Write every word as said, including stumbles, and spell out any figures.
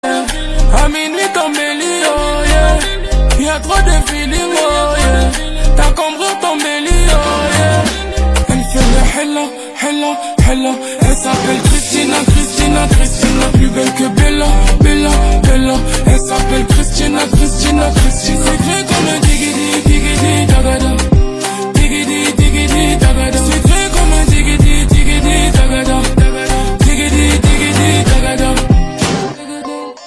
À minuit t'embellis, oh yeah. Y'a trop de feeling, oh yeah. T'as compris t'embellis, oh yeah. Elle fait le hello, hello, hello. Elle s'appelle Christina.